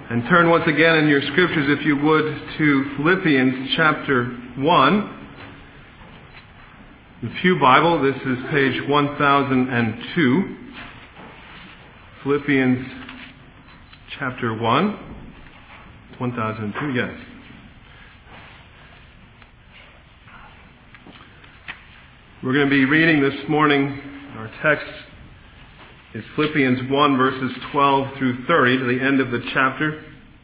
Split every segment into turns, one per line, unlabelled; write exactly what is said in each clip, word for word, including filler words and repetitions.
And turn once again in your scriptures, if you would, to Philippians chapter one. The Pew Bible, this is page one thousand two. Philippians chapter one. one thousand two, yes. We're going to be reading this morning. Our text is Philippians one, verses twelve through thirty, to the end of the chapter.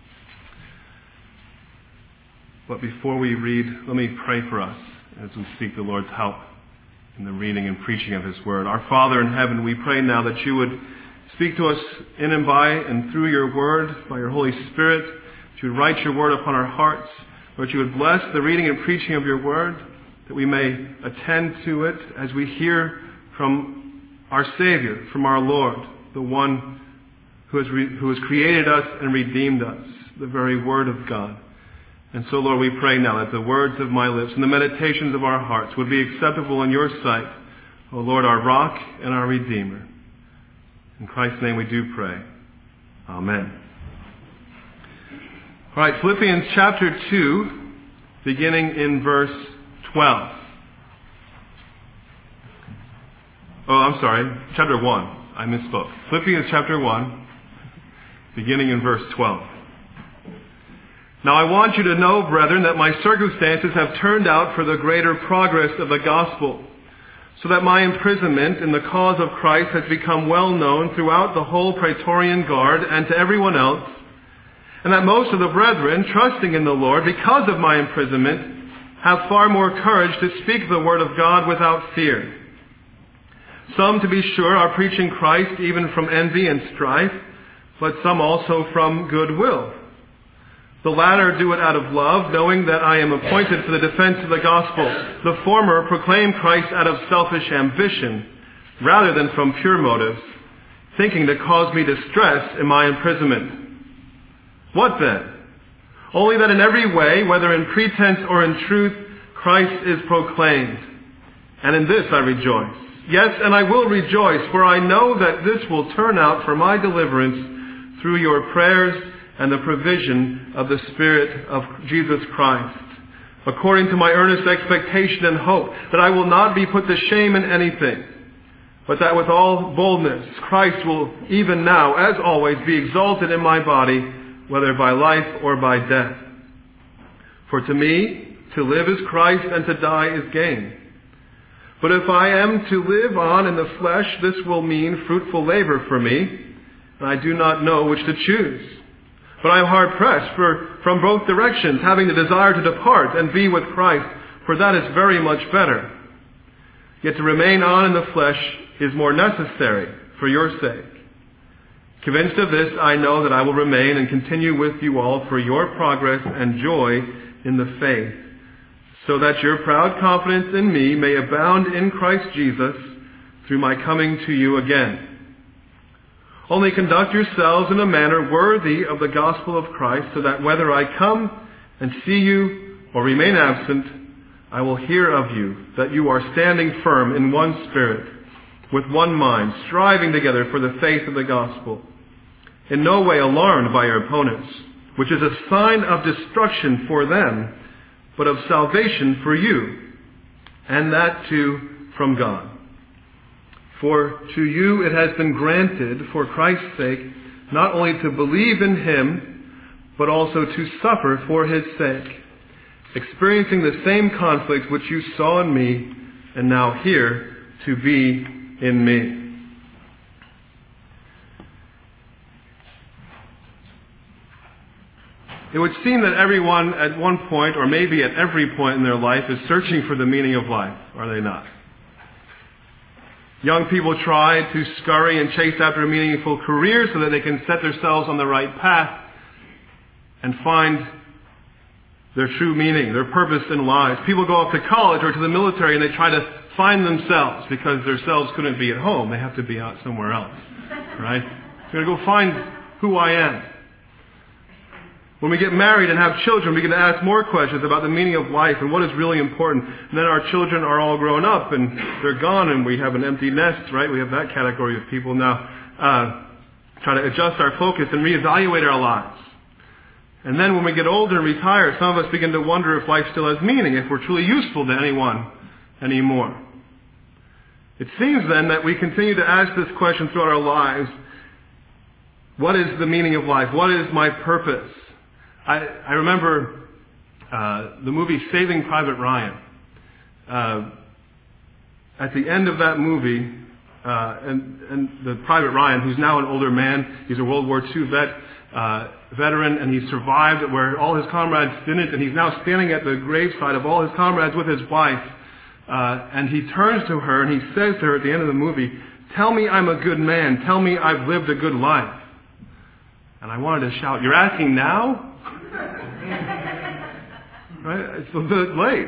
But before we read, let me pray for us as we seek the Lord's help in the reading and preaching of His Word. Our Father in heaven, we pray now that you would speak to us in and by and through your Word, by your Holy Spirit, that you would write your Word upon our hearts, Lord, you would bless the reading and preaching of your Word, that we may attend to it as we hear from our Savior, from our Lord, the one who has, re- who has created us and redeemed us, the very Word of God. And so, Lord, we pray now that the words of my lips and the meditations of our hearts would be acceptable in your sight, O Lord, our rock and our Redeemer. In Christ's name we do pray. Amen. All right, Philippians chapter two, beginning in verse twelve. Oh, I'm sorry, chapter one. I misspoke. Philippians chapter one, beginning in verse twelve. Now I want you to know, brethren, that my circumstances have turned out for the greater progress of the gospel, so that my imprisonment in the cause of Christ has become well known throughout the whole Praetorian Guard and to everyone else, and that most of the brethren, trusting in the Lord because of my imprisonment, have far more courage to speak the word of God without fear. Some, to be sure, are preaching Christ even from envy and strife, but some also from goodwill. The latter do it out of love, knowing that I am appointed for the defense of the gospel. The former proclaim Christ out of selfish ambition, rather than from pure motives, thinking to cause me distress in my imprisonment. What then? Only that in every way, whether in pretense or in truth, Christ is proclaimed. And in this I rejoice. Yes, and I will rejoice, for I know that this will turn out for my deliverance through your prayers and the provision of the Spirit of Jesus Christ, according to my earnest expectation and hope that I will not be put to shame in anything, but that with all boldness Christ will even now, as always, be exalted in my body, whether by life or by death. For to me, to live is Christ, and to die is gain. But if I am to live on in the flesh, this will mean fruitful labor for me, and I do not know which to choose. But I am hard pressed for, from both directions, having the desire to depart and be with Christ, for that is very much better. Yet to remain on in the flesh is more necessary for your sake. Convinced of this, I know that I will remain and continue with you all for your progress and joy in the faith, so that your proud confidence in me may abound in Christ Jesus through my coming to you again. Only conduct yourselves in a manner worthy of the gospel of Christ, so that whether I come and see you or remain absent, I will hear of you, that you are standing firm in one spirit, with one mind, striving together for the faith of the gospel, in no way alarmed by your opponents, which is a sign of destruction for them, but of salvation for you, and that too from God. For to you it has been granted, for Christ's sake, not only to believe in Him, but also to suffer for His sake, experiencing the same conflicts which you saw in me, and now hear to be in me. It would seem that everyone at one point, or maybe at every point in their life, is searching for the meaning of life, are they not? Young people try to scurry and chase after a meaningful career so that they can set themselves on the right path and find their true meaning, their purpose in life. People go off to college or to the military and they try to find themselves because their selves couldn't be at home. They have to be out somewhere else, right? They're going to go find who I am. When we get married and have children, we get to ask more questions about the meaning of life and what is really important. And then our children are all grown up and they're gone and we have an empty nest, right? We have that category of people now. Uh, try to adjust our focus and reevaluate our lives. And then when we get older and retire, some of us begin to wonder if life still has meaning, if we're truly useful to anyone anymore. It seems then that we continue to ask this question throughout our lives. What is the meaning of life? What is my purpose? I, I remember uh, the movie Saving Private Ryan. Uh, at the end of that movie, uh, and, and the Private Ryan, who's now an older man, he's a World War Two vet, uh, veteran, and he survived where all his comrades didn't, and he's now standing at the graveside of all his comrades with his wife. Uh, and he turns to her and he says to her at the end of the movie, "Tell me I'm a good man. Tell me I've lived a good life." And I wanted to shout, "You're asking now?" Right? It's a bit late.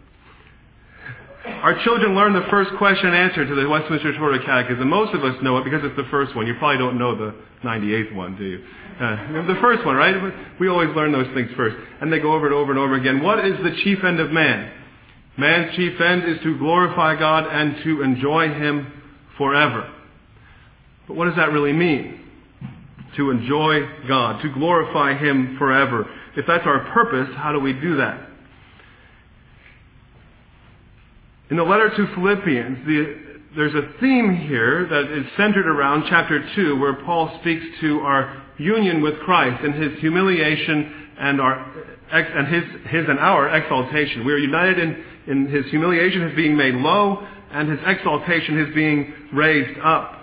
Our children learn the first question and answer to the Westminster Shorter Catechism. Most of us know it because it's the first one. You probably don't know the ninety-eighth one, do you? Uh, the first one, right? We always learn those things first. And they go over it over and over again. What is the chief end of man? Man's chief end is to glorify God and to enjoy Him forever. But what does that really mean? To enjoy God, to glorify Him forever. If that's our purpose, how do we do that? In the letter to Philippians, the, there's a theme here that is centered around chapter two, where Paul speaks to our union with Christ and His humiliation and our and his his and our exaltation. We are united in, in His humiliation, His being made low, and His exaltation, His being raised up.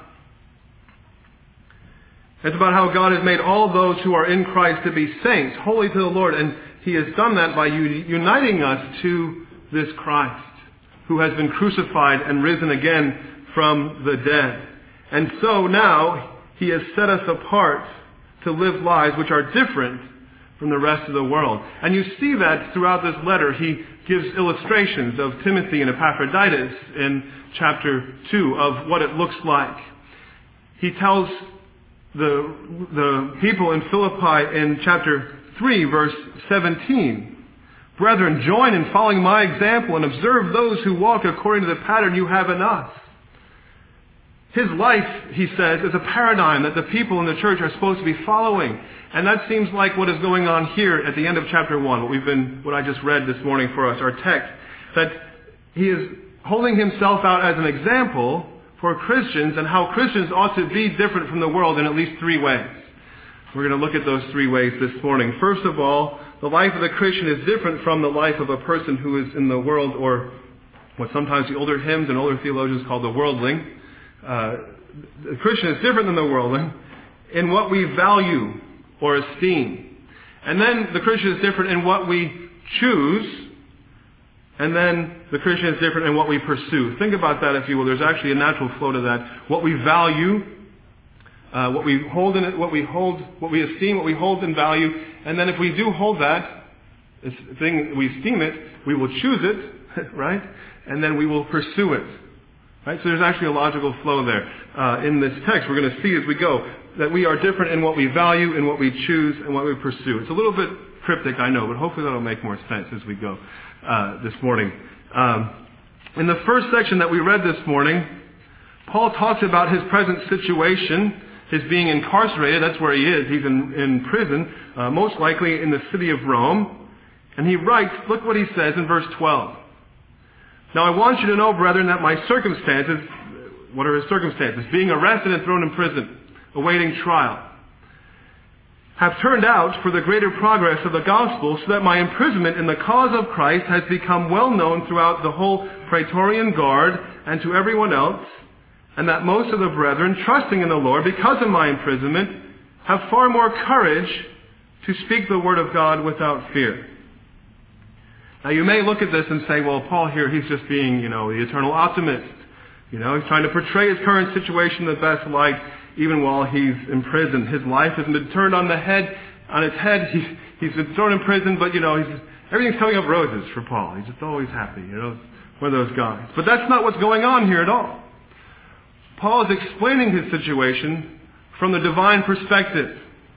It's about how God has made all those who are in Christ to be saints, holy to the Lord, and He has done that by uniting us to this Christ, who has been crucified and risen again from the dead. And so now He has set us apart to live lives which are different from the rest of the world. And you see that throughout this letter. He gives illustrations of Timothy and Epaphroditus in chapter two of what it looks like. He tells the, the people in Philippi in chapter three, verse seventeen, "Brethren, join in following my example and observe those who walk according to the pattern you have in us." His life, he says, is a paradigm that the people in the church are supposed to be following. And that seems like what is going on here at the end of chapter one, what we've been, what I just read this morning for us, our text. That he is holding himself out as an example for Christians and how Christians ought to be different from the world in at least three ways. We're going to look at those three ways this morning. First of all, the life of the Christian is different from the life of a person who is in the world, or what sometimes the older hymns and older theologians call the worldling. Uh, the Christian is different than the worldling in what we value or esteem. And then the Christian is different in what we choose. And then the Christian is different in what we pursue. Think about that, if you will. There's actually a natural flow to that. What we value, uh, what we hold in it, what we hold, what we esteem, what we hold in value. And then if we do hold that this thing, we esteem it, we will choose it, right? And then we will pursue it. Right? So there's actually a logical flow there. Uh, in this text, we're going to see as we go that we are different in what we value, in what we choose, and what we pursue. It's a little bit cryptic, I know, but hopefully that'll make more sense as we go uh, this morning. Um, in the first section that we read this morning, Paul talks about his present situation, his being incarcerated. That's where he is. He's in, in prison, uh, most likely in the city of Rome. And he writes, look what he says in verse twelve. "Now I want you to know, brethren, that my circumstances," what are his circumstances? Being arrested and thrown in prison, awaiting trial, "have turned out for the greater progress of the gospel, so that my imprisonment in the cause of Christ has become well known throughout the whole Praetorian Guard and to everyone else, and that most of the brethren, trusting in the Lord because of my imprisonment, have far more courage to speak the word of God without fear." Now you may look at this and say, well, Paul here, he's just being, you know, the eternal optimist. You know, he's trying to portray his current situation in the best light, even while he's in prison. His life has been turned on the head, on its head. He's, he's been thrown in prison, but, you know, he's, everything's coming up roses for Paul. He's just always happy, you know, one of those guys. But that's not what's going on here at all. Paul is explaining his situation from the divine perspective.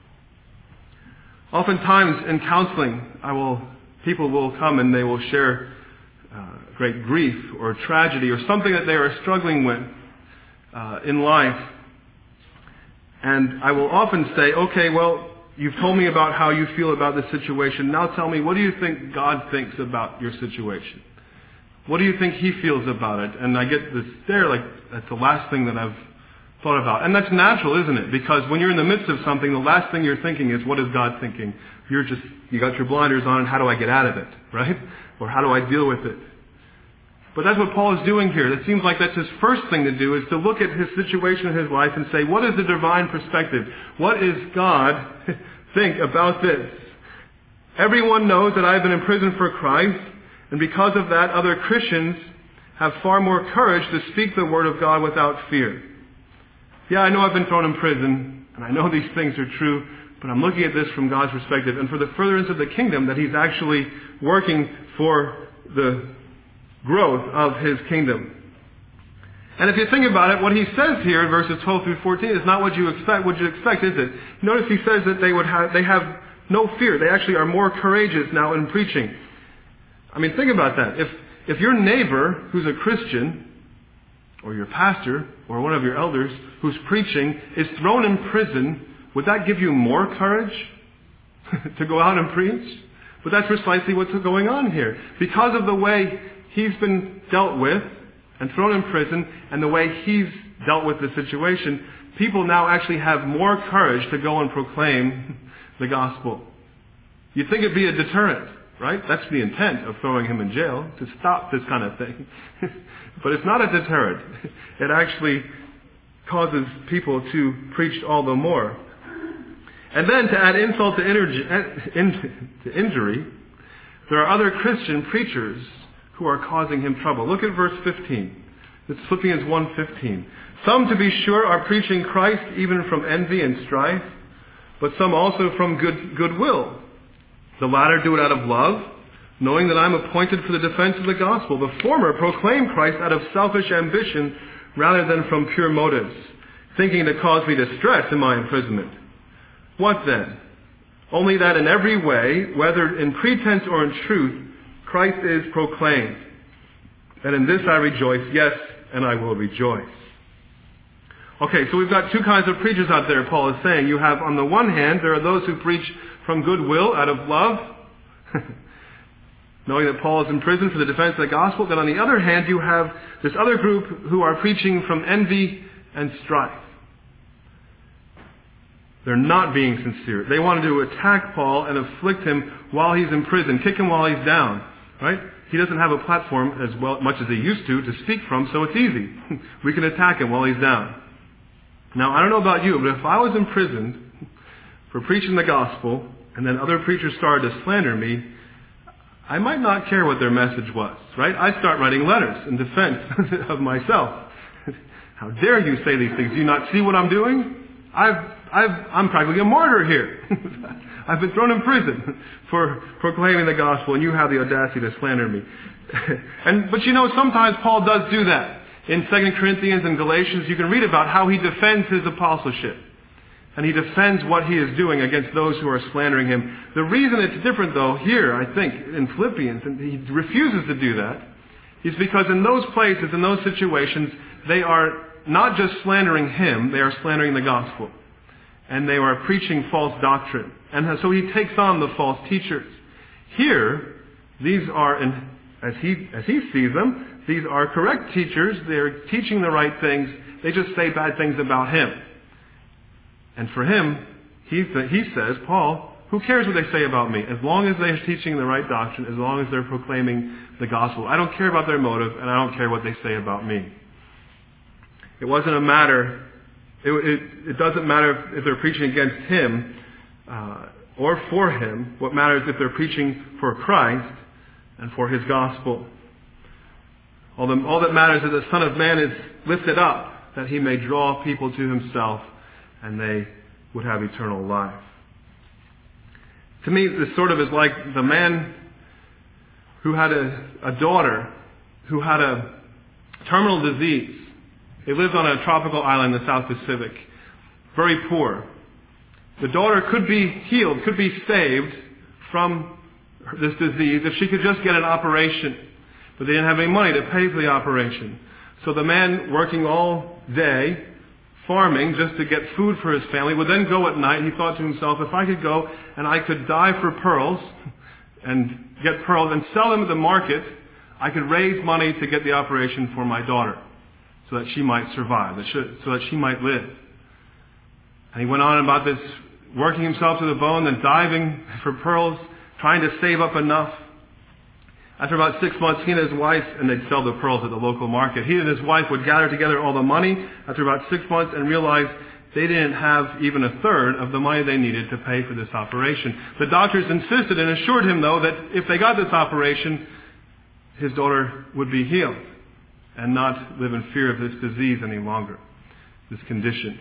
Oftentimes in counseling, I will... people will come and they will share uh, great grief or tragedy or something that they are struggling with uh, in life. And I will often say, okay, well, you've told me about how you feel about the situation. Now tell me, what do you think God thinks about your situation? What do you think He feels about it? And I get this stare like, that's the last thing that I've thought about. And that's natural, isn't it? Because when you're in the midst of something, the last thing you're thinking is, what is God thinking? You're just, you got your blinders on, and how do I get out of it? Right? Or how do I deal with it? But that's what Paul is doing here. It seems like that's his first thing to do, is to look at his situation in his life and say, what is the divine perspective? What does God think about this? Everyone knows that I've been in prison for Christ, and because of that, other Christians have far more courage to speak the word of God without fear. Yeah, I know I've been thrown in prison, and I know these things are true, but I'm looking at this from God's perspective, and for the furtherance of the kingdom, that He's actually working for the growth of His kingdom. And if you think about it, what he says here in verses twelve through fourteen is not what you expect. What you expect, is it? Notice he says that they would have, they have no fear. They actually are more courageous now in preaching. I mean, think about that. If if your neighbor, who's a Christian, or your pastor, or one of your elders, who's preaching, is thrown in prison, would that give you more courage to go out and preach? But that's precisely what's going on here. Because of the way he's been dealt with and thrown in prison, and the way he's dealt with the situation, people now actually have more courage to go and proclaim the gospel. You'd think it'd be a deterrent, right? That's the intent of throwing him in jail, to stop this kind of thing. But it's not a deterrent. It actually causes people to preach all the more. And then to add insult to injury, there are other Christian preachers who are causing him trouble. Look at verse fifteen. It's Philippians one fifteen. Some, to be sure, are preaching Christ even from envy and strife, but some also from good goodwill. The latter do it out of love, knowing that I am appointed for the defense of the gospel. The former proclaim Christ out of selfish ambition rather than from pure motives, thinking to cause me distress in my imprisonment. What then? Only that in every way, whether in pretense or in truth, Christ is proclaimed. And in this I rejoice, yes, and I will rejoice. Okay, so we've got two kinds of preachers out there, Paul is saying. You have, on the one hand, there are those who preach from goodwill, out of love, knowing that Paul is in prison for the defense of the gospel. Then on the other hand, you have this other group who are preaching from envy and strife. They're not being sincere. They wanted to attack Paul and afflict him while he's in prison, kick him while he's down. Right? He doesn't have a platform as well, much as he used to, to speak from, so it's easy. We can attack him while he's down. Now, I don't know about you, but if I was imprisoned for preaching the gospel, and then other preachers started to slander me, I might not care what their message was. Right? I start writing letters in defense of myself. How dare you say these things? Do you not see what I'm doing? I've I've, I'm practically a martyr here. I've been thrown in prison for proclaiming the gospel, and you have the audacity to slander me. and But you know, sometimes Paul does do that. In Second Corinthians and Galatians, you can read about how he defends his apostleship. And he defends what he is doing against those who are slandering him. The reason it's different, though, here, I think, in Philippians, and he refuses to do that, is because in those places, in those situations, they are not just slandering him, they are slandering the gospel. And they are preaching false doctrine. And so he takes on the false teachers. Here, these are, in, as he as he sees them, these are correct teachers. They're teaching the right things. They just say bad things about him. And for him, he, he says, Paul, who cares what they say about me? As long as they're teaching the right doctrine, as long as they're proclaiming the gospel. I don't care about their motive, and I don't care what they say about me. It wasn't a matter... It, it, it doesn't matter if, if they're preaching against him uh, or for him. What matters is if they're preaching for Christ and for his gospel. All, the, all that matters is that the Son of Man is lifted up, that he may draw people to himself and they would have eternal life. To me, this sort of is like the man who had a, a daughter who had a terminal disease. They lived on a tropical island in the South Pacific. Very poor. The daughter could be healed, could be saved from this disease if she could just get an operation. But they didn't have any money to pay for the operation. So the man, working all day farming just to get food for his family, would then go at night. He thought to himself, if I could go and I could dive for pearls and get pearls and sell them at the market, I could raise money to get the operation for my daughter so that she might survive, so that she might live. And he went on about this, working himself to the bone, then diving for pearls, trying to save up enough. After about six months, he and his wife, and they'd sell the pearls at the local market, he and his wife would gather together all the money after about six months and realize they didn't have even a third of the money they needed to pay for this operation. The doctors insisted and assured him, though, that if they got this operation, his daughter would be healed and not live in fear of this disease any longer, this condition.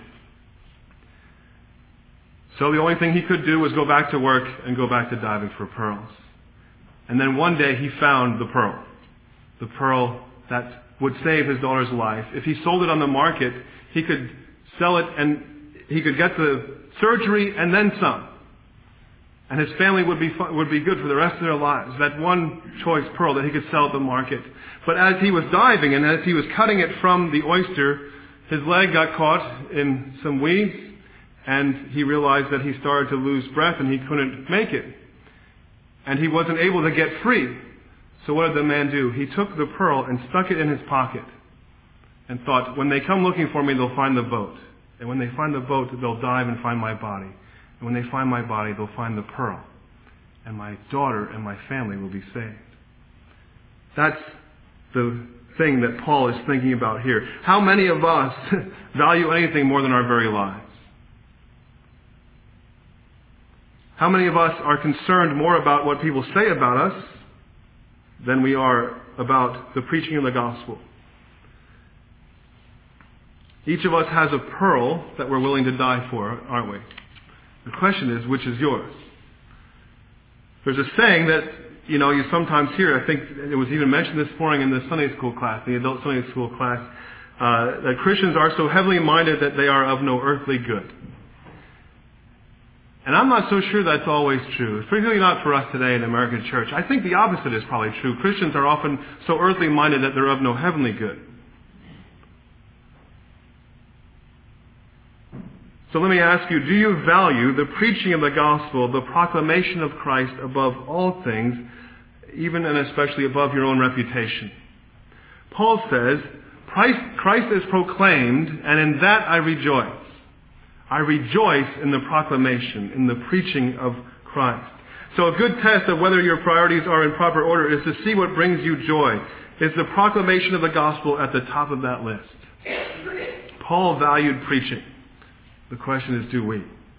So the only thing he could do was go back to work and go back to diving for pearls. And then one day he found the pearl. The pearl that would save his daughter's life. If he sold it on the market, he could sell it and he could get the surgery and then some. And his family would be would be good for the rest of their lives. That one choice pearl that he could sell at the market. But as he was diving and as he was cutting it from the oyster, his leg got caught in some weeds and he realized that he started to lose breath and he couldn't make it. And he wasn't able to get free. So what did the man do? He took the pearl and stuck it in his pocket and thought, when they come looking for me, they'll find the boat. And when they find the boat, they'll dive and find my body. And when they find my body, they'll find the pearl. And my daughter and my family will be saved. That's the thing that Paul is thinking about here. How many of us value anything more than our very lives? How many of us are concerned more about what people say about us than we are about the preaching of the gospel? Each of us has a pearl that we're willing to die for, aren't we? The question is, which is yours? There's a saying that, you know, you sometimes hear, I think it was even mentioned this morning in the Sunday school class, the adult Sunday school class, uh, that Christians are so heavily minded that they are of no earthly good. And I'm not so sure that's always true, particularly not for us today in the American church. I think the opposite is probably true. Christians are often so earthly minded that they're of no heavenly good. So let me ask you, do you value the preaching of the gospel, the proclamation of Christ above all things, even and especially above your own reputation? Paul says, Christ, Christ is proclaimed, and in that I rejoice. I rejoice in the proclamation, in the preaching of Christ. So a good test of whether your priorities are in proper order is to see what brings you joy. Is the proclamation of the gospel at the top of that list? Paul valued preaching. The question is, do we?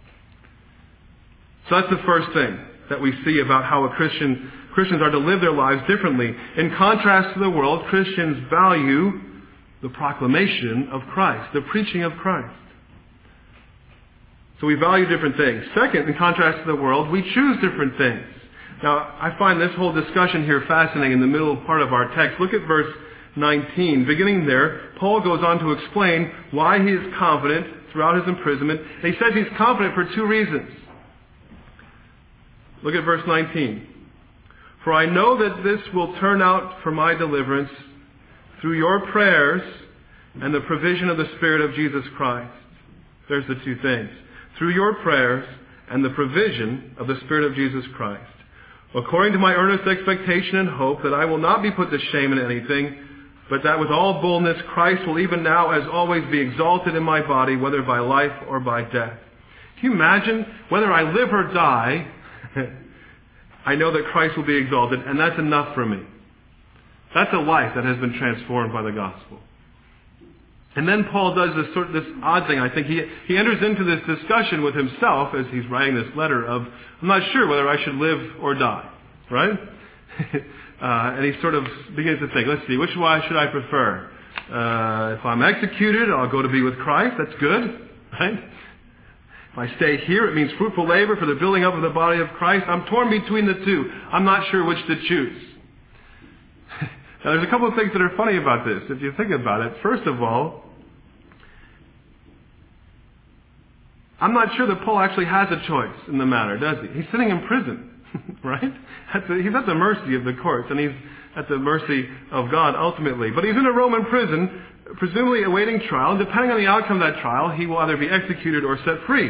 So that's the first thing that we see about how a Christian, Christians are to live their lives differently. In contrast to the world, Christians value the proclamation of Christ, the preaching of Christ. So we value different things. Second, in contrast to the world, we choose different things. Now, I find this whole discussion here fascinating in the middle part of our text. Look at verse nineteen. Beginning there, Paul goes on to explain why he is confident throughout his imprisonment. And he says he's confident for two reasons. Look at verse nineteen. For I know that this will turn out for my deliverance through your prayers and the provision of the Spirit of Jesus Christ. There's the two things. Through your prayers and the provision of the Spirit of Jesus Christ. According to my earnest expectation and hope that I will not be put to shame in anything, but that with all boldness Christ will even now as always be exalted in my body, whether by life or by death. Can you imagine? Whether I live or die, I know that Christ will be exalted, and that's enough for me. That's a life that has been transformed by the gospel. And then Paul does this sort of this odd thing. I think he he enters into this discussion with himself as he's writing this letter of, I'm not sure whether I should live or die, right? uh, and he sort of begins to think, let's see, which one should I prefer? Uh, if I'm executed, I'll go to be with Christ. That's good, right? If I stay here, it means fruitful labor for the building up of the body of Christ. I'm torn between the two. I'm not sure which to choose. Now, there's a couple of things that are funny about this, if you think about it. First of all, I'm not sure that Paul actually has a choice in the matter, does he? He's sitting in prison, right? At the, he's at the mercy of the courts, and he's at the mercy of God ultimately. But he's in a Roman prison, presumably awaiting trial, and depending on the outcome of that trial, he will either be executed or set free.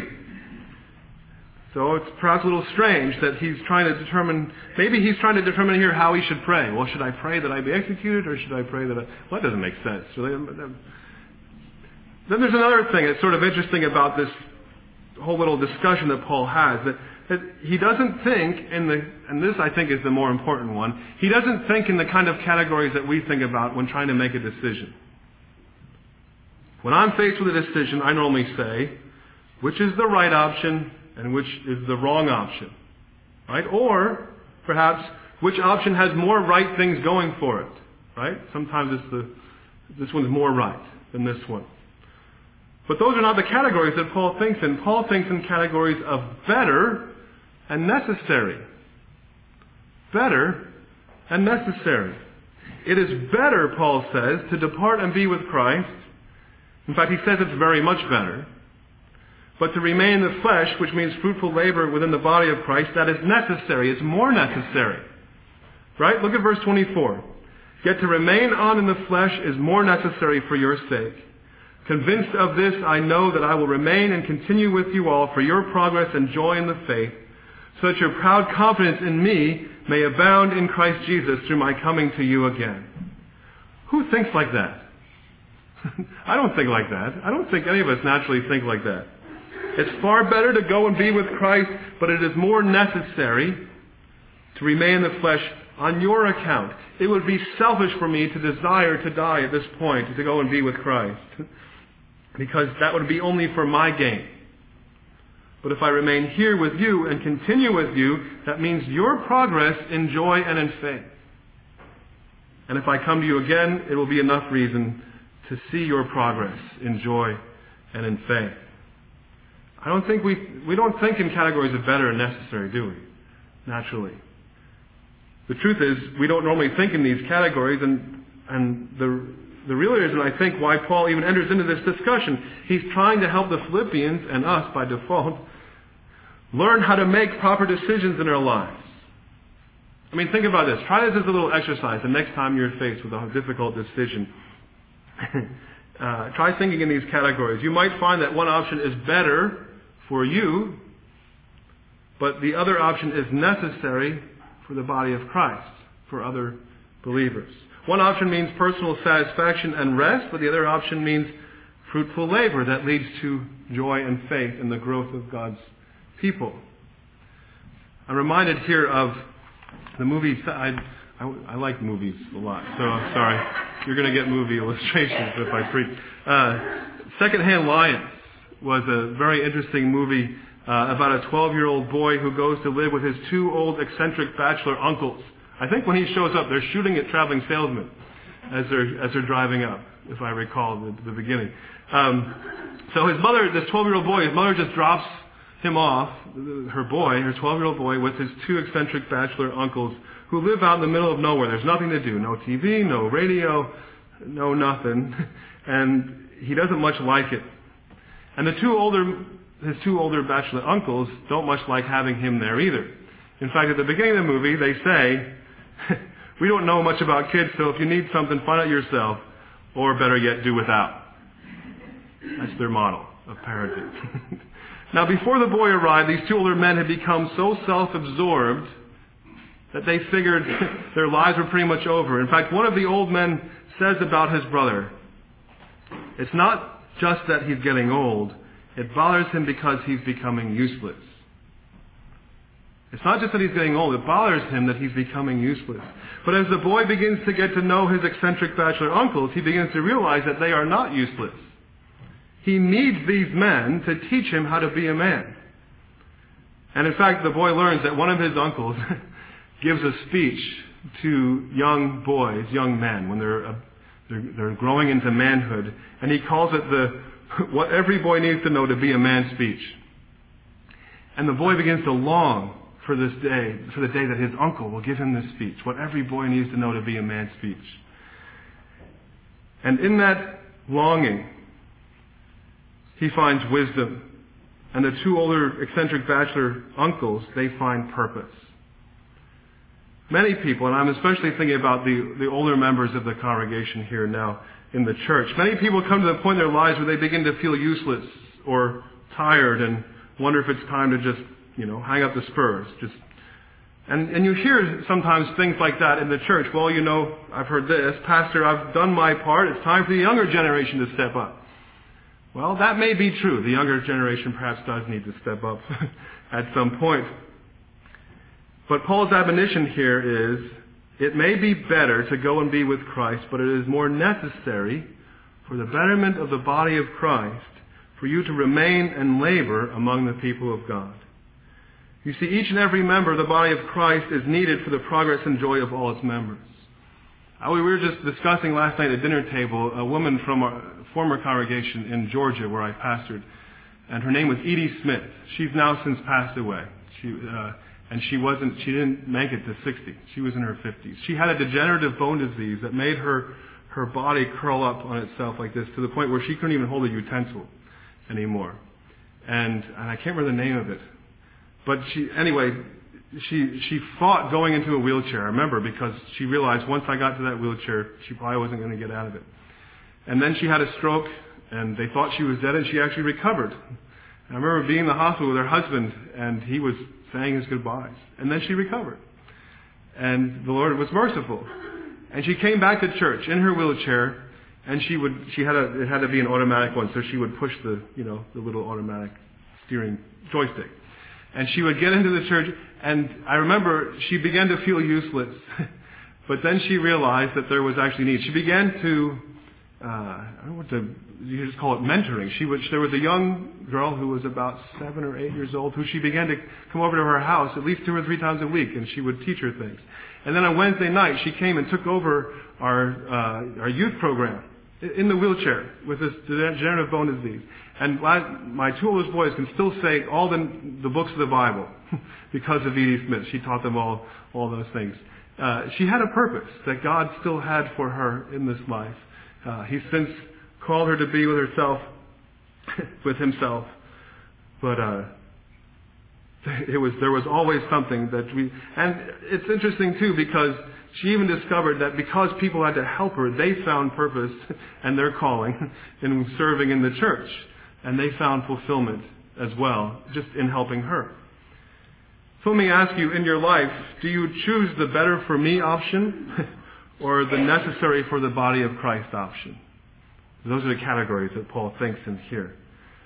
So it's perhaps a little strange that he's trying to determine, maybe he's trying to determine here how he should pray. Well, should I pray that I be executed, or should I pray that I... Well, that doesn't make sense. Then there's another thing that's sort of interesting about this whole little discussion that Paul has, that, that he doesn't think in the, and this I think is the more important one, he doesn't think in the kind of categories that we think about when trying to make a decision. When I'm faced with a decision, I normally say, which is the right option and which is the wrong option, right? Or perhaps which option has more right things going for it, right? Sometimes it's the this one's more right than this one. But those are not the categories that Paul thinks in. Paul thinks in categories of better and necessary. Better and necessary. It is better, Paul says, to depart and be with Christ. In fact, he says it's very much better. But to remain in the flesh, which means fruitful labor within the body of Christ, that is necessary. It's more necessary. Right? Look at verse twenty-four. Yet to remain on in the flesh is more necessary for your sake. Convinced of this, I know that I will remain and continue with you all for your progress and joy in the faith, so that your proud confidence in me may abound in Christ Jesus through my coming to you again. Who thinks like that? I don't think like that. I don't think any of us naturally think like that. It's far better to go and be with Christ, but it is more necessary to remain in the flesh on your account. It would be selfish for me to desire to die at this point, to go and be with Christ, because that would be only for my gain. But if I remain here with you and continue with you, that means your progress in joy and in faith. And if I come to you again, it will be enough reason to see your progress in joy and in faith. I don't think we we don't think in categories of better and necessary, do we? Naturally. The truth is, we don't normally think in these categories, and and the the real reason I think why Paul even enters into this discussion, he's trying to help the Philippians and us by default learn how to make proper decisions in our lives. I mean, think about this. Try this as a little exercise the next time you're faced with a difficult decision. uh, try thinking in these categories. You might find that one option is better for you, but the other option is necessary for the body of Christ, for other believers. One option means personal satisfaction and rest, but the other option means fruitful labor that leads to joy and faith in the growth of God's people. I'm reminded here of the movie. I, I, I like movies a lot, so I'm sorry. You're going to get movie illustrations if I preach. Uh, Secondhand Lions was a very interesting movie uh, about a twelve-year-old boy who goes to live with his two old eccentric bachelor uncles. I think when he shows up, they're shooting at traveling salesmen as they're as they're driving up, if I recall the, the beginning. Um, so his mother, this twelve-year-old boy, his mother just drops him off, her boy, her twelve-year-old boy, with his two eccentric bachelor uncles who live out in the middle of nowhere. There's nothing to do. No T V, no radio, no nothing. And he doesn't much like it. And the two older, his two older bachelor uncles don't much like having him there either. In fact, at the beginning of the movie, they say, we don't know much about kids, so if you need something, find out yourself, or better yet, do without. That's their model of parenting. Now, before the boy arrived, these two older men had become so self-absorbed that they figured their lives were pretty much over. In fact, one of the old men says about his brother, it's not just that he's getting old, it bothers him because he's becoming useless. It's not just that he's getting old, it bothers him that he's becoming useless. But as the boy begins to get to know his eccentric bachelor uncles, he begins to realize that they are not useless. He needs these men to teach him how to be a man. And in fact, the boy learns that one of his uncles gives a speech to young boys, young men, when they're, uh, they're they're growing into manhood, and he calls it the what every boy needs to know to be a man speech. And the boy begins to long for this day, for the day that his uncle will give him this speech, what every boy needs to know to be a man speech. And in that longing, he finds wisdom. And the two older eccentric bachelor uncles, they find purpose. Many people, and I'm especially thinking about the, the older members of the congregation here now, in the church. Many people come to the point in their lives where they begin to feel useless or tired and wonder if it's time to just, you know, hang up the spurs. Just and, and you hear sometimes things like that in the church. Well, you know, I've heard this. Pastor, I've done my part. It's time for the younger generation to step up. Well, that may be true. The younger generation perhaps does need to step up at some point. But Paul's admonition here is, it may be better to go and be with Christ, but it is more necessary for the betterment of the body of Christ for you to remain and labor among the people of God. You see, each and every member of the body of Christ is needed for the progress and joy of all its members. Uh, we were just discussing last night at dinner table a woman from our former congregation in Georgia where I pastored, and her name was Edie Smith. She's now since passed away. She, uh, and she wasn't, she didn't make it to sixty. She was in her fifties. She had a degenerative bone disease that made her, her body curl up on itself like this to the point where she couldn't even hold a utensil anymore. And, and I can't remember the name of it. But she, anyway, she, she fought going into a wheelchair, I remember, because she realized once I got to that wheelchair, she probably wasn't going to get out of it. And then she had a stroke, and they thought she was dead, and she actually recovered. I remember being in the hospital with her husband, and he was saying his goodbyes. And then she recovered. And the Lord was merciful. And she came back to church in her wheelchair, and she would, she had a, it had to be an automatic one, so she would push the, you know, the little automatic steering joystick. And she would get into the church, and I remember she began to feel useless. But then she realized that there was actually need. She began to, uh, I don't know what to, you just call it mentoring. She would, there was a young girl who was about seven or eight years old who she began to come over to her house at least two or three times a week, and she would teach her things. And then on Wednesday night, she came and took over our, uh, our youth program in the wheelchair with this degenerative bone disease. And my two oldest boys can still say all the, the books of the Bible because of Edie Smith. She taught them all, all those things. Uh, she had a purpose that God still had for her in this life. Uh, he's since called her to be with herself, with himself. But uh, it was there was always something that we... And it's interesting, too, because she even discovered that because people had to help her, they found purpose and their calling in serving in the church. And they found fulfillment as well, just in helping her. So let me ask you, in your life, do you choose the better for me option or the necessary for the body of Christ option? Those are the categories that Paul thinks in here.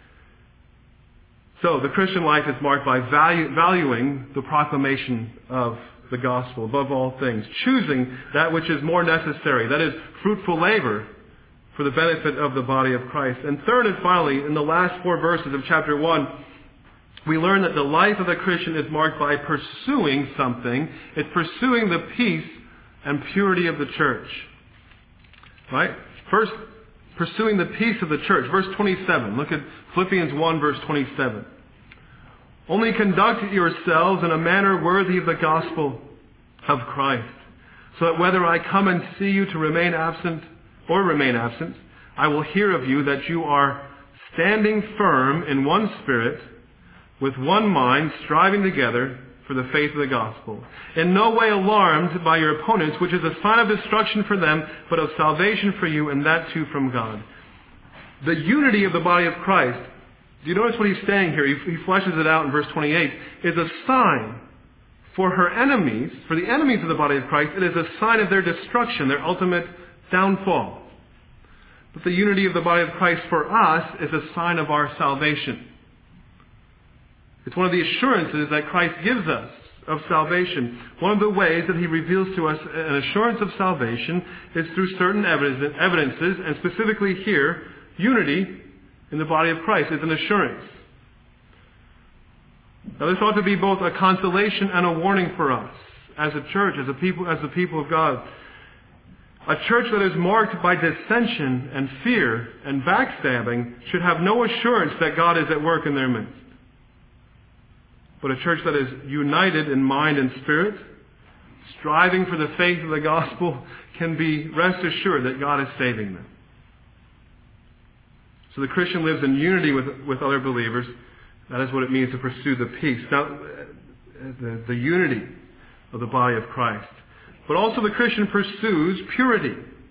So the Christian life is marked by value, valuing the proclamation of the gospel above all things, choosing that which is more necessary, that is, fruitful labor for the benefit of the body of Christ. And third and finally, in the last four verses of chapter one, we learn that the life of the Christian is marked by pursuing something. It's pursuing the peace and purity of the church. Right? First, pursuing the peace of the church. Verse twenty-seven. Look at Philippians one, verse twenty-seven. Only conduct yourselves in a manner worthy of the gospel of Christ, so that whether I come and see you to remain absent or remain absent, I will hear of you that you are standing firm in one spirit, with one mind, striving together for the faith of the gospel, in no way alarmed by your opponents, which is a sign of destruction for them, but of salvation for you, and that too from God. The unity of the body of Christ, do you notice what he's saying here? He, he fleshes it out in verse twenty-eight, is a sign for her enemies, for the enemies of the body of Christ. It is a sign of their destruction, their ultimate downfall. But the unity of the body of Christ for us is a sign of our salvation. It's one of the assurances that Christ gives us of salvation. One of the ways that he reveals to us an assurance of salvation is through certain evidences, and specifically here, unity in the body of Christ is an assurance. Now this ought to be both a consolation and a warning for us as a church, as a people, as the people of God. A church that is marked by dissension and fear and backstabbing should have no assurance that God is at work in their midst. But a church that is united in mind and spirit, striving for the faith of the gospel, can be rest assured that God is saving them. So the Christian lives in unity with, with other believers. That is what it means to pursue the peace. Now, the, the unity of the body of Christ. But also the Christian pursues purity.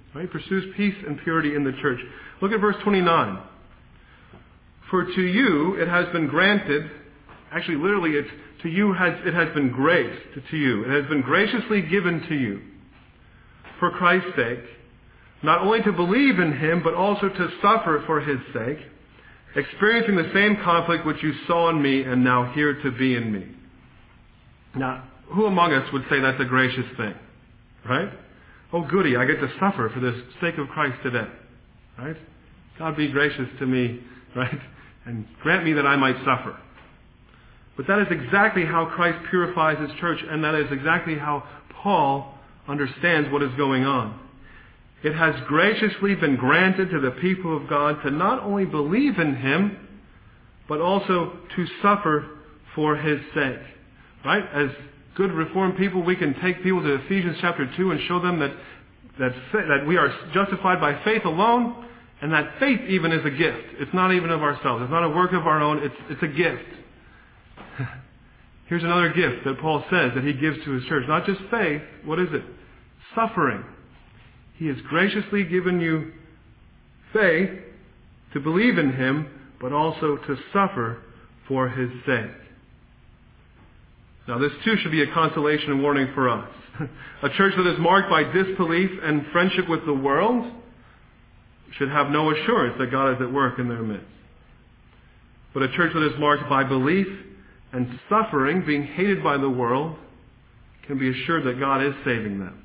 Right? He pursues peace and purity in the church. Look at verse twenty-nine. For to you it has been granted, actually literally it's to you has it has been graced to you. It has been graciously given to you for Christ's sake, not only to believe in Him, but also to suffer for His sake, experiencing the same conflict which you saw in me and now hear to be in me. Now, who among us would say that's a gracious thing? Right? Oh goody, I get to suffer for the sake of Christ today. Right? God be gracious to me, right? And grant me that I might suffer. But that is exactly how Christ purifies His church, and that is exactly how Paul understands what is going on. It has graciously been granted to the people of God to not only believe in Him, but also to suffer for His sake. Right? As good Reformed people, we can take people to Ephesians chapter two and show them that, that, that we are justified by faith alone, and that faith even is a gift. It's not even of ourselves. It's not a work of our own. It's, it's a gift. Here's another gift that Paul says that he gives to his church. Not just faith. What is it? Suffering. He has graciously given you faith to believe in Him, but also to suffer for His sake. Now this too should be a consolation and warning for us. A church that is marked by disbelief and friendship with the world should have no assurance that God is at work in their midst. But a church that is marked by belief and suffering, being hated by the world, can be assured that God is saving them.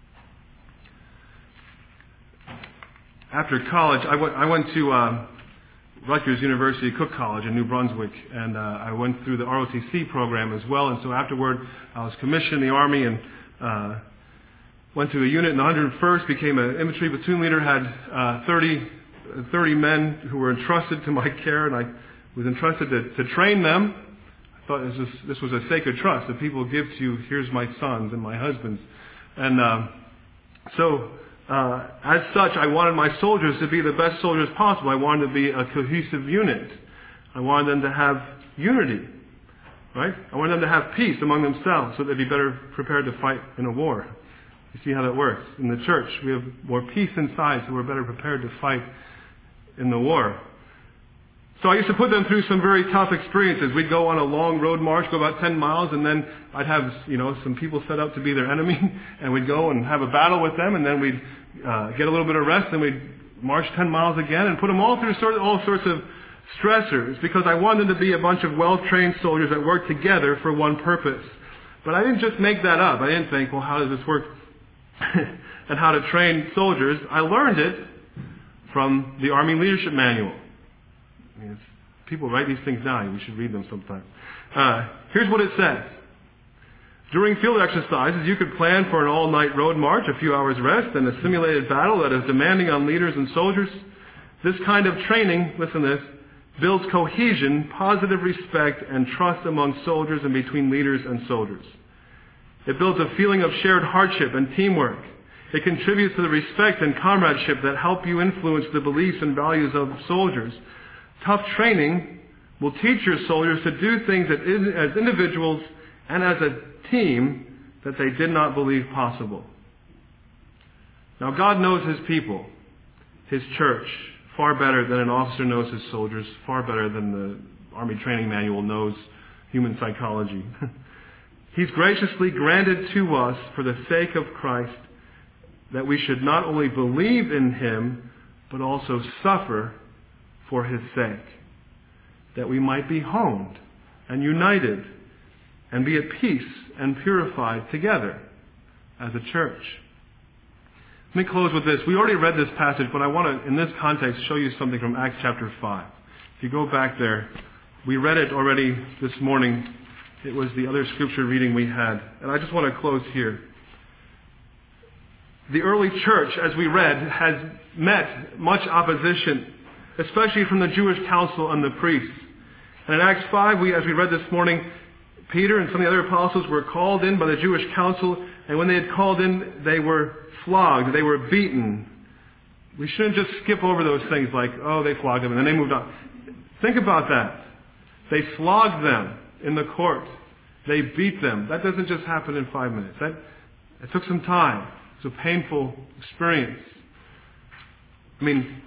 After college, I went, I went to uh, Rutgers University Cook College in New Brunswick, and uh, I went through the R O T C program as well. And so afterward, I was commissioned in the Army and uh, went to a unit in the one hundred first, became an infantry platoon leader, had uh, thirty, thirty men who were entrusted to my care, and I was entrusted to, to train them. I thought this was, this was a sacred trust that people give to you. Here's my sons and my husbands. And uh, so, uh, as such, I wanted my soldiers to be the best soldiers possible. I wanted to be a cohesive unit. I wanted them to have unity. Right? I wanted them to have peace among themselves so they'd be better prepared to fight in a war. You see how that works. In the church, we have more peace inside, so we're better prepared to fight in the war. So I used to put them through some very tough experiences. We'd go on a long road march, go about ten miles, and then I'd have, you know, some people set up to be their enemy, and we'd go and have a battle with them, and then we'd uh, get a little bit of rest, and we'd march ten miles again, and put them all through sort of, all sorts of stressors, because I wanted them to be a bunch of well-trained soldiers that worked together for one purpose. But I didn't just make that up. I didn't think, well, how does this work? And how to train soldiers. I learned it from the Army Leadership Manual. I mean, it's, people write these things down. We should read them sometime. Uh, here's what it says. During field exercises, you could plan for an all-night road march, a few hours rest, and a simulated battle that is demanding on leaders and soldiers. This kind of training, listen to this, builds cohesion, positive respect, and trust among soldiers and between leaders and soldiers. It builds a feeling of shared hardship and teamwork. It contributes to the respect and comradeship that help you influence the beliefs and values of soldiers. Tough training will teach your soldiers to do things as individuals and as a team that they did not believe possible. Now, God knows His people, His church, far better than an officer knows his soldiers, far better than the Army Training Manual knows human psychology. He's graciously granted to us, for the sake of Christ, that we should not only believe in Him, but also suffer for His sake, that we might be honed and united and be at peace and purified together as a church. Let me close with this. We already read this passage, but I want to, in this context, show you something from Acts chapter five. If you go back there, we read it already this morning. It was the other scripture reading we had. And I just want to close here. The early church, as we read, has met much opposition, especially from the Jewish council and the priests. And in Acts five, we, as we read this morning, Peter and some of the other apostles were called in by the Jewish council, and when they had called in, they were flogged, they were beaten. We shouldn't just skip over those things like, oh, they flogged them, and then they moved on. Think about that. They flogged them in the court. They beat them. That doesn't just happen in five minutes. That, it took some time. It's a painful experience. I mean,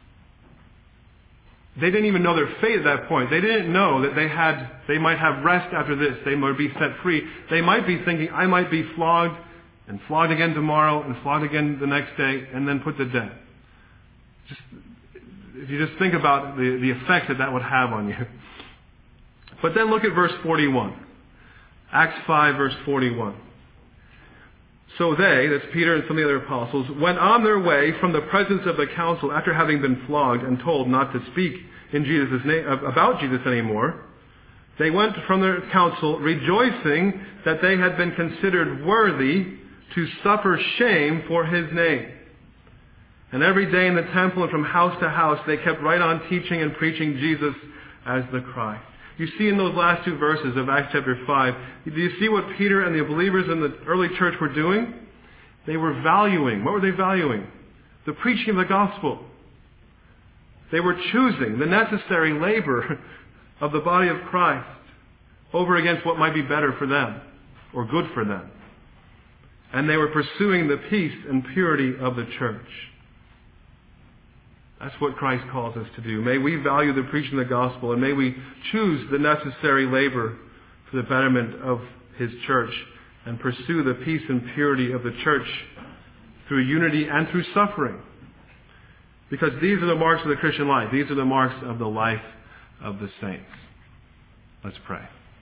they didn't even know their fate at that point. They didn't know that they had, they might have rest after this. They might be set free. They might be thinking, I might be flogged and flogged again tomorrow and flogged again the next day and then put to death. Just, if you just think about the, the effect that that would have on you. But then look at verse forty-one. Acts five, verse forty-one. So they, that's Peter and some of the other apostles, went on their way from the presence of the council after having been flogged and told not to speak in Jesus' name, about Jesus anymore. They went from their council rejoicing that they had been considered worthy to suffer shame for His name. And every day in the temple and from house to house they kept right on teaching and preaching Jesus as the Christ. You see in those last two verses of Acts chapter five, do you see what Peter and the believers in the early church were doing? They were valuing. What were they valuing? The preaching of the gospel. They were choosing the necessary labor of the body of Christ over against what might be better for them or good for them. And they were pursuing the peace and purity of the church. That's what Christ calls us to do. May we value the preaching of the gospel, and may we choose the necessary labor for the betterment of His church and pursue the peace and purity of the church through unity and through suffering. Because these are the marks of the Christian life. These are the marks of the life of the saints. Let's pray.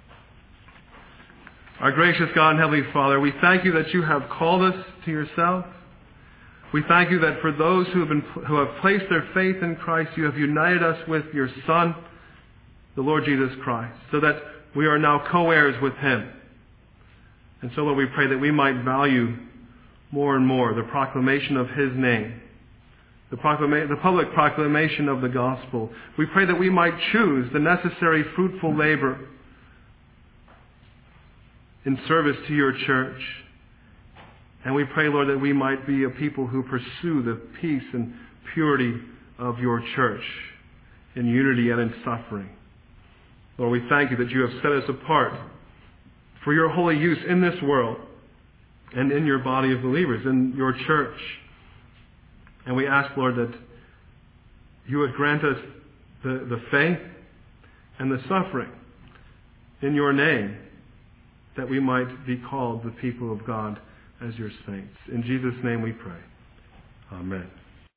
Our gracious God and Heavenly Father, we thank You that You have called us to Yourself. We thank You that for those who have been, who have placed their faith in Christ, You have united us with Your Son, the Lord Jesus Christ, so that we are now co-heirs with Him. And so, Lord, we pray that we might value more and more the proclamation of His name, the, proclama- the public proclamation of the gospel. We pray that we might choose the necessary fruitful labor in service to Your church. And we pray, Lord, that we might be a people who pursue the peace and purity of Your church in unity and in suffering. Lord, we thank You that You have set us apart for Your holy use in this world and in Your body of believers, in Your church. And we ask, Lord, that You would grant us the, the faith and the suffering in Your name, that we might be called the people of God as Your saints. In Jesus' name we pray. Amen.